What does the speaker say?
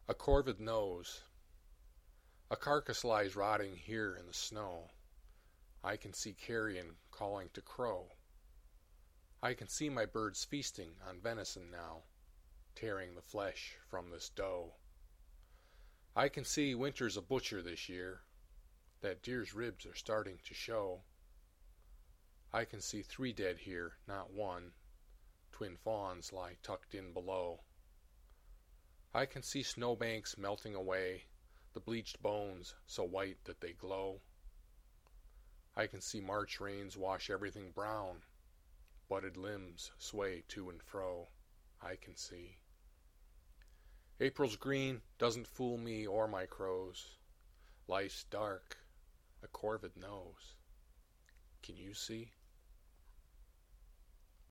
A corvid nose. A carcass lies rotting here in the snow. I can see carrion calling to crow. I can see my birds feasting on venison now, tearing the flesh from this doe. I can see winter's a butcher this year, that deer's ribs are starting to show. I can see 3 dead here, not one. Twin fawns lie tucked in below. I can see snowbanks melting away, the bleached bones so white that they glow. I can see March rains wash everything brown, budded limbs sway to and fro. I can see. April's green doesn't fool me or my crows. Life's dark, a corvid knows. Can you see?